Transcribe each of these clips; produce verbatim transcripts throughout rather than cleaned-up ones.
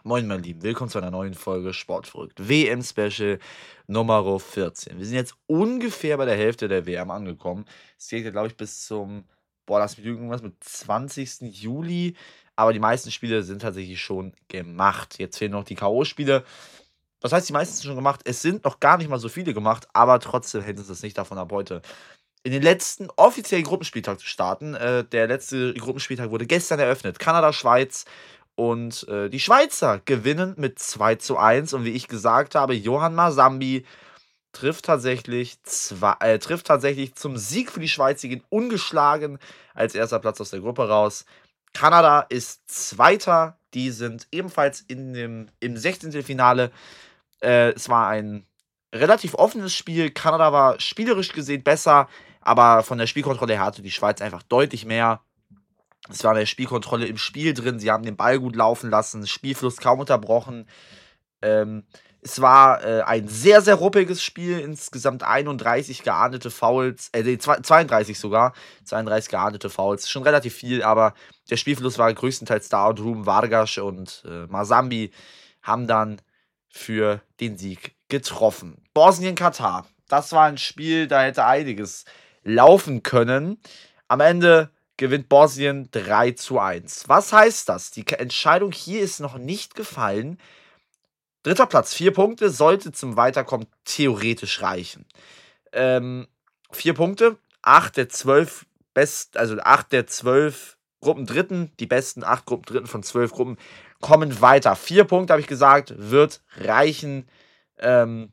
Moin, mein Lieben, willkommen zu einer neuen Folge Sportverrückt. W M-Special Nummer vierzehn. Wir sind jetzt ungefähr bei der Hälfte der W M angekommen. Es geht ja, glaube ich, bis zum, boah, lass mich lügen, irgendwas mit zwanzigsten Juli. Aber die meisten Spiele sind tatsächlich schon gemacht. Jetzt fehlen noch die K O-Spiele. Das heißt, die meisten sind schon gemacht. Es sind noch gar nicht mal so viele gemacht, aber trotzdem hält uns das nicht davon ab, heute in den letzten offiziellen Gruppenspieltag zu starten. Äh, der letzte Gruppenspieltag wurde gestern eröffnet. Kanada, Schweiz. Und äh, die Schweizer gewinnen mit zwei zu eins. Und wie ich gesagt habe, Johann Masambi trifft tatsächlich, zwei, äh, trifft tatsächlich zum Sieg für die Schweiz. Sie gehen ungeschlagen als erster Platz aus der Gruppe raus. Kanada ist Zweiter. Die sind ebenfalls in dem, im sechzehnten Finale. Äh, es war ein relativ offenes Spiel. Kanada war spielerisch gesehen besser, aber von der Spielkontrolle her hatte die Schweiz einfach deutlich mehr. Es war eine Spielkontrolle im Spiel drin. Sie haben den Ball gut laufen lassen, Spielfluss kaum unterbrochen. Ähm, es war äh, ein sehr, sehr ruppiges Spiel. Insgesamt einunddreißig geahndete Fouls, äh, zweiunddreißig sogar. zweiunddreißig geahndete Fouls. Schon relativ viel, aber der Spielfluss war größtenteils da. Und Ruben Vargas und äh, Masambi haben dann für den Sieg getroffen. Bosnien-Katar. Das war ein Spiel, da hätte einiges laufen können. Am Ende gewinnt Bosnien drei zu eins. Was heißt das? Die Entscheidung hier ist noch nicht gefallen. Dritter Platz, vier Punkte, sollte zum Weiterkommen theoretisch reichen. Ähm, vier Punkte, acht der zwölf best, also acht der zwölf Gruppendritten, die besten acht Gruppendritten von zwölf Gruppen kommen weiter. Vier Punkte, habe ich gesagt, wird reichen. Ähm,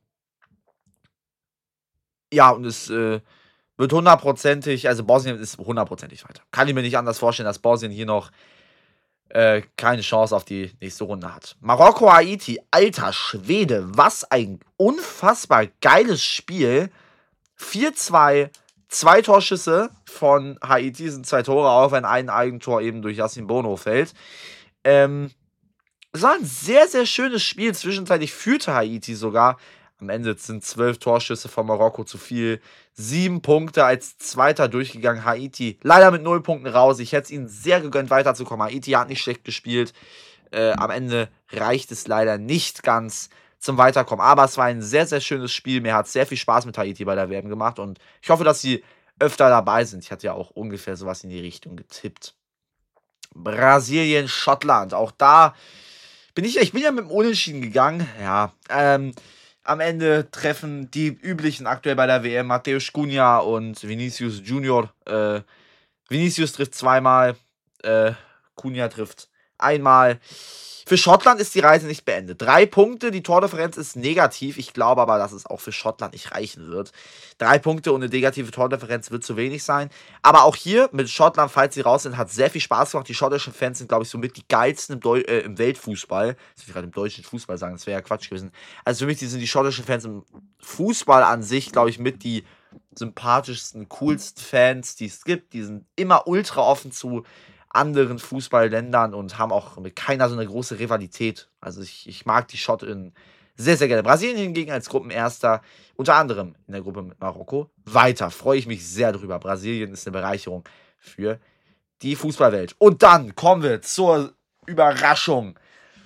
ja, und es äh, wird hundertprozentig, also Bosnien ist hundertprozentig weiter. Kann ich mir nicht anders vorstellen, dass Bosnien hier noch äh, keine Chance auf die nächste Runde hat. Marokko, Haiti, alter Schwede, was ein unfassbar geiles Spiel. vier zwei, zwei Torschüsse von Haiti, sind zwei Tore, auch wenn ein Eigentor eben durch Yassin Bono fällt. Ähm, es war ein sehr, sehr schönes Spiel. Zwischenzeitlich führte Haiti sogar. Am Ende sind zwölf Torschüsse von Marokko zu viel. Sieben Punkte als Zweiter durchgegangen. Haiti leider mit null Punkten raus. Ich hätte es ihnen sehr gegönnt, weiterzukommen. Haiti hat nicht schlecht gespielt. Äh, am Ende reicht es leider nicht ganz zum Weiterkommen. Aber es war ein sehr, sehr schönes Spiel. Mir hat sehr viel Spaß mit Haiti bei der W M gemacht. Und ich hoffe, dass sie öfter dabei sind. Ich hatte ja auch ungefähr sowas in die Richtung getippt. Brasilien, Schottland. Auch da bin ich, ich bin ja mit dem Unentschieden gegangen. Ja, ähm... Am Ende treffen die üblichen aktuell bei der W M Mateusz Cunha und Vinicius Junior. Äh, Vinicius trifft zweimal, äh, Cunha trifft einmal. Für Schottland ist die Reise nicht beendet. Drei Punkte, die Tordifferenz ist negativ. Ich glaube aber, dass es auch für Schottland nicht reichen wird. Drei Punkte und eine negative Tordifferenz wird zu wenig sein. Aber auch hier mit Schottland, falls sie raus sind, hat sehr viel Spaß gemacht. Die schottischen Fans sind, glaube ich, somit die geilsten im, Deu äh, im Weltfußball. Das will ich gerade im deutschen Fußball sagen, das wäre ja Quatsch gewesen. Also für mich sind die schottischen Fans im Fußball an sich, glaube ich, mit die sympathischsten, coolsten Fans, die es gibt. Die sind immer ultra offen zu anderen Fußballländern und haben auch mit keiner so eine große Rivalität. Also ich, ich mag die Schotten sehr, sehr gerne. Brasilien hingegen als Gruppenerster, unter anderem in der Gruppe mit Marokko, weiter. Freue ich mich sehr drüber. Brasilien ist eine Bereicherung für die Fußballwelt. Und dann kommen wir zur Überraschung.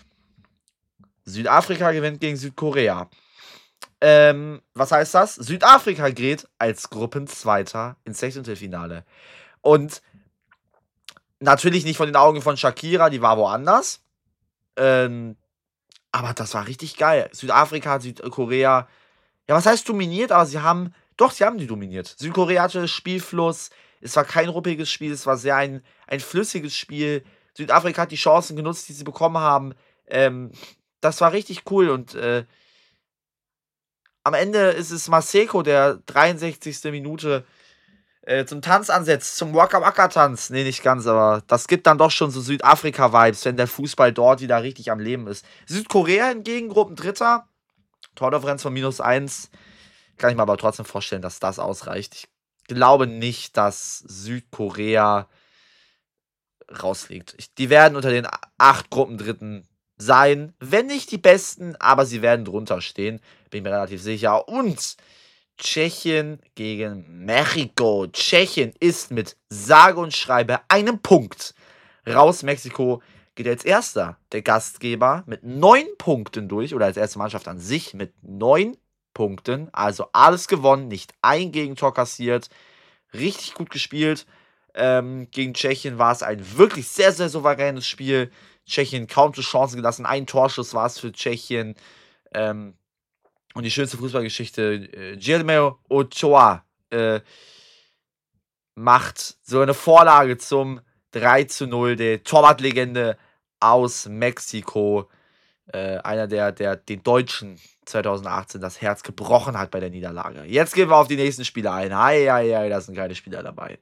Südafrika gewinnt gegen Südkorea. Ähm, was heißt das? Südafrika geht als Gruppenzweiter ins Sechzehntelfinale. Und natürlich nicht von den Augen von Shakira, die war woanders. Ähm, aber das war richtig geil. Südafrika, Südkorea, ja, was heißt dominiert? Aber sie haben, doch, sie haben die dominiert. Südkorea hatte Spielfluss, es war kein ruppiges Spiel, es war sehr ein, ein flüssiges Spiel. Südafrika hat die Chancen genutzt, die sie bekommen haben. Ähm, das war richtig cool und äh, am Ende ist es Maseko, der dreiundsechzigste Minute Äh, zum Tanz ansetzt, zum Waka-Waka-Tanz. Nee, nicht ganz, aber das gibt dann doch schon so Südafrika-Vibes, wenn der Fußball dort wieder richtig am Leben ist. Südkorea hingegen, Gruppendritter, Tordifferenz von minus eins. Kann ich mir aber trotzdem vorstellen, dass das ausreicht. Ich glaube nicht, dass Südkorea rausfliegt. Ich, die werden unter den acht Gruppendritten sein, wenn nicht die besten, aber sie werden drunter stehen. Bin mir relativ sicher. Und Tschechien gegen Mexiko. Tschechien ist mit sage und schreibe einem Punkt raus. Mexiko geht als erster der Gastgeber mit neun Punkten durch, oder als erste Mannschaft an sich mit neun Punkten. Also alles gewonnen, nicht ein Gegentor kassiert. Richtig gut gespielt. Ähm, gegen Tschechien war es ein wirklich sehr, sehr souveränes Spiel. Tschechien kaum zu Chancen gelassen. Ein Torschuss war es für Tschechien. Ähm, und die schönste Fußballgeschichte, äh, Guillermo Ochoa äh, macht so eine Vorlage zum drei zu null. Der Torwartlegende aus Mexiko. Äh, einer, der, der den Deutschen zwanzig achtzehn das Herz gebrochen hat bei der Niederlage. Jetzt gehen wir auf die nächsten Spieler ein. Ei, ei, ei, da sind keine Spieler dabei.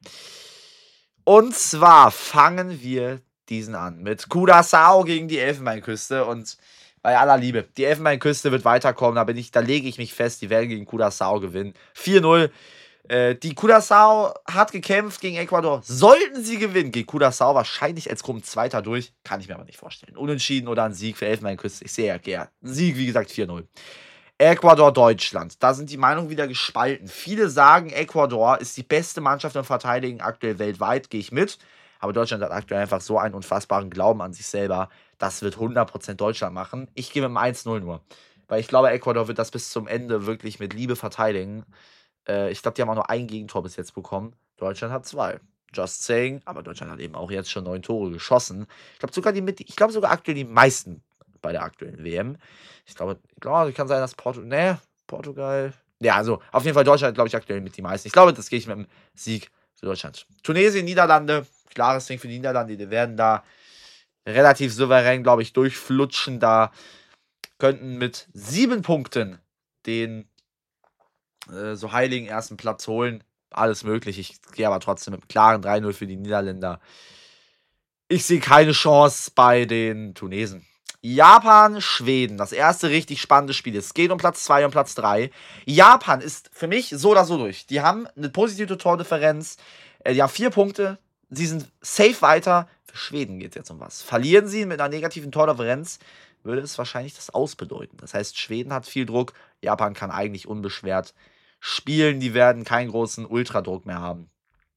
Und zwar fangen wir diesen an mit Curaçao gegen die Elfenbeinküste. Und bei aller Liebe, die Elfenbeinküste wird weiterkommen. Da, bin ich, da lege ich mich fest, die werden gegen Curaçao gewinnen. vier null. Äh, die Curaçao hat gekämpft gegen Ecuador. Sollten sie gewinnen, geht Curaçao wahrscheinlich als Gruppenzweiter durch. Kann ich mir aber nicht vorstellen. Unentschieden oder ein Sieg für Elfenbeinküste. Ich sehe ja gerne. Ein Sieg, wie gesagt, vier null. Ecuador, Deutschland. Da sind die Meinungen wieder gespalten. Viele sagen, Ecuador ist die beste Mannschaft im Verteidigen aktuell weltweit. Gehe ich mit. Aber Deutschland hat aktuell einfach so einen unfassbaren Glauben an sich selber. Das wird hundert Prozent Deutschland machen. Ich gehe mit dem eins null nur. Weil ich glaube, Ecuador wird das bis zum Ende wirklich mit Liebe verteidigen. Äh, ich glaube, die haben auch nur ein Gegentor bis jetzt bekommen. Deutschland hat zwei. Just saying. Aber Deutschland hat eben auch jetzt schon neun Tore geschossen. Ich glaube sogar, die mit, ich glaube sogar aktuell die meisten bei der aktuellen W M. Ich glaube, klar, kann sein, dass Portugal, ne, Portugal, ja, also auf jeden Fall Deutschland, glaube ich, aktuell mit die meisten. Ich glaube, das gehe ich mit dem Sieg für Deutschland. Tunesien, Niederlande, klares Ding für die Niederlande, die werden da relativ souverän, glaube ich, durchflutschen. Da könnten mit sieben Punkten den äh, so heiligen ersten Platz holen. Alles möglich. Ich gehe aber trotzdem mit einem klaren drei null für die Niederländer. Ich sehe keine Chance bei den Tunesen. Japan, Schweden. Das erste richtig spannende Spiel. Es geht um Platz zwei und Platz drei. Japan ist für mich so oder so durch. Die haben eine positive Tordifferenz. Äh, die haben vier Punkte. Sie sind safe weiter. Für Schweden geht es jetzt um was. Verlieren sie mit einer negativen Tordifferenz, würde es wahrscheinlich das ausbedeuten. Das heißt, Schweden hat viel Druck. Japan kann eigentlich unbeschwert spielen. Die werden keinen großen Ultradruck mehr haben.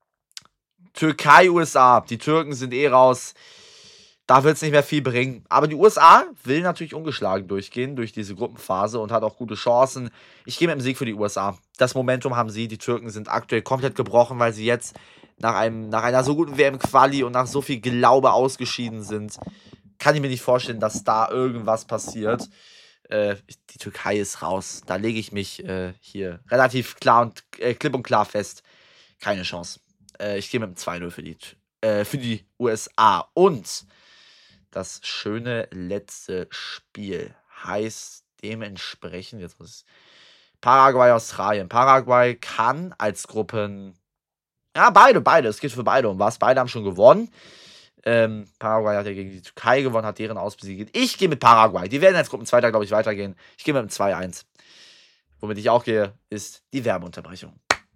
Türkei, U S A. Die Türken sind eh raus. Da wird es nicht mehr viel bringen. Aber die U S A will natürlich ungeschlagen durchgehen durch diese Gruppenphase und hat auch gute Chancen. Ich gehe mit dem Sieg für die U S A. Das Momentum haben sie. Die Türken sind aktuell komplett gebrochen, weil sie jetzt nach, einem, nach einer so guten W M-Quali und nach so viel Glaube ausgeschieden sind. Kann ich mir nicht vorstellen, dass da irgendwas passiert. Äh, die Türkei ist raus. Da lege ich mich äh, hier relativ klar und äh, klipp und klar fest. Keine Chance. Äh, ich gehe mit dem zwei null für die, äh, für die U S A. Und das schöne letzte Spiel heißt dementsprechend, jetzt muss ich, Paraguay, Australien. Paraguay kann als Gruppen, ja, beide, beide, es geht für beide um was. Beide haben schon gewonnen. Ähm, Paraguay hat ja gegen die Türkei gewonnen, hat deren ausbesiegt. Ich gehe mit Paraguay. Die werden als Gruppenzweiter, glaube ich, weitergehen. Ich gehe mit dem zwei eins. Womit ich auch gehe, ist die Werbeunterbrechung.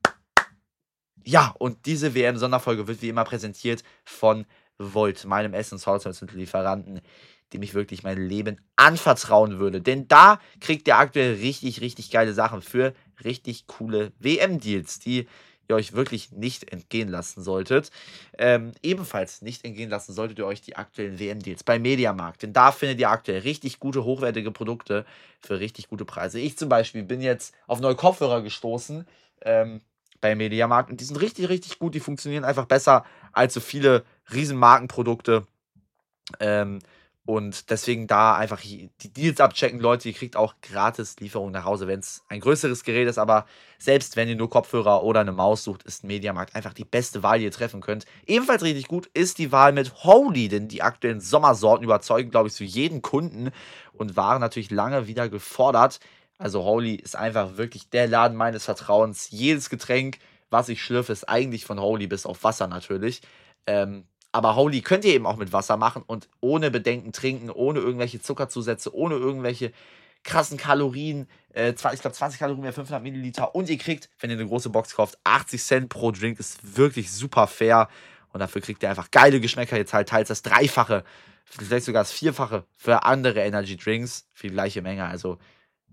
Ja, und diese W M-Sonderfolge wird wie immer präsentiert von Volt, meinem Essens-Haushaltsmittellieferanten, dem ich wirklich mein Leben anvertrauen würde. Denn da kriegt ihr aktuell richtig, richtig geile Sachen für richtig coole W M-Deals, die ihr euch wirklich nicht entgehen lassen solltet. Ähm, ebenfalls nicht entgehen lassen solltet ihr euch die aktuellen W M-Deals bei Mediamarkt. Denn da findet ihr aktuell richtig gute, hochwertige Produkte für richtig gute Preise. Ich zum Beispiel bin jetzt auf neue Kopfhörer gestoßen, ähm, bei Mediamarkt, und die sind richtig, richtig gut. Die funktionieren einfach besser als so viele Riesenmarkenprodukte. Ähm, und deswegen da einfach die Deals abchecken, Leute. Ihr kriegt auch gratis Lieferung nach Hause, wenn es ein größeres Gerät ist. Aber selbst wenn ihr nur Kopfhörer oder eine Maus sucht, ist Mediamarkt einfach die beste Wahl, die ihr treffen könnt. Ebenfalls richtig gut ist die Wahl mit Holy, denn die aktuellen Sommersorten überzeugen, glaube ich, für jeden Kunden und waren natürlich lange wieder gefordert. Also Holy ist einfach wirklich der Laden meines Vertrauens. Jedes Getränk, was ich schlürfe, ist eigentlich von Holy, bis auf Wasser natürlich. Ähm, aber Holy könnt ihr eben auch mit Wasser machen und ohne Bedenken trinken, ohne irgendwelche Zuckerzusätze, ohne irgendwelche krassen Kalorien. Äh, ich glaube zwanzig Kalorien mehr, fünfhundert Milliliter. Und ihr kriegt, wenn ihr eine große Box kauft, achtzig Cent pro Drink. Ist wirklich super fair. Und dafür kriegt ihr einfach geile Geschmäcker. Jetzt halt teils das Dreifache, vielleicht sogar das Vierfache für andere Energy Drinks für die gleiche Menge. Also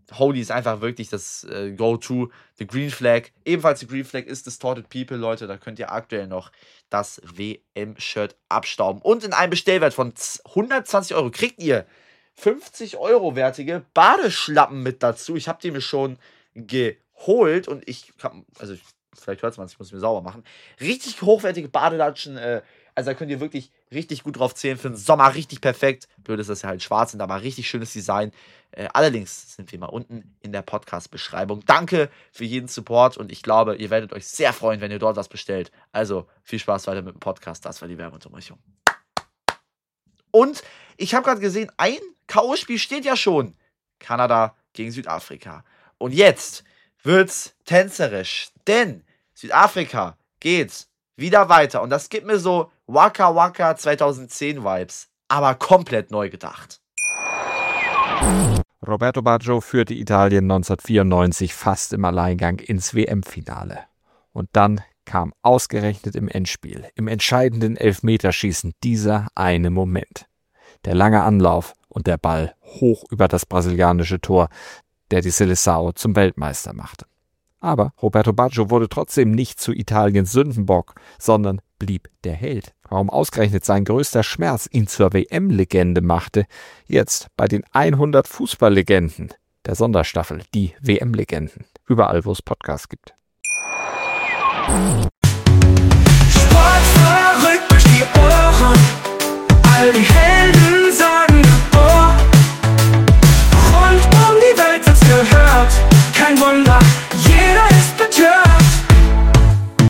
Holy ist einfach wirklich das äh, Go-To. The Green Flag. Ebenfalls die Green Flag ist Distorted People, Leute. Da könnt ihr aktuell noch das W M-Shirt abstauben. Und in einem Bestellwert von hundertzwanzig Euro kriegt ihr fünfzig Euro wertige Badeschlappen mit dazu. Ich habe die mir schon geholt und ich kann, also vielleicht hört man es, ich muss mir sauber machen. Richtig hochwertige Badelatschen, äh, also da könnt ihr wirklich richtig gut drauf zählen. Für den Sommer richtig perfekt. Blöd ist, dass sie halt schwarz sind, aber richtig schönes Design. Äh, alle Links sind wie immer unten in der Podcast-Beschreibung. Danke für jeden Support und ich glaube, ihr werdet euch sehr freuen, wenn ihr dort was bestellt. Also viel Spaß weiter mit dem Podcast. Das war die Werbeunterbrechung. Und ich habe gerade gesehen, ein K O-Spiel steht ja schon. Kanada gegen Südafrika. Und jetzt wird's tänzerisch, denn Südafrika geht wieder weiter. Und das gibt mir so Waka Waka zweitausendzehn Vibes, aber komplett neu gedacht. Roberto Baggio führte Italien neunzehnhundertvierundneunzig fast im Alleingang ins W M-Finale. Und dann kam ausgerechnet im Endspiel, im entscheidenden Elfmeterschießen, dieser eine Moment. Der lange Anlauf und der Ball hoch über das brasilianische Tor, der die Seleção zum Weltmeister machte. Aber Roberto Baggio wurde trotzdem nicht zu Italiens Sündenbock, sondern blieb der Held. Warum ausgerechnet sein größter Schmerz ihn zur W M-Legende machte, jetzt bei den hundert Fußballlegenden der Sonderstaffel, die W M-Legenden, überall wo es Podcasts gibt.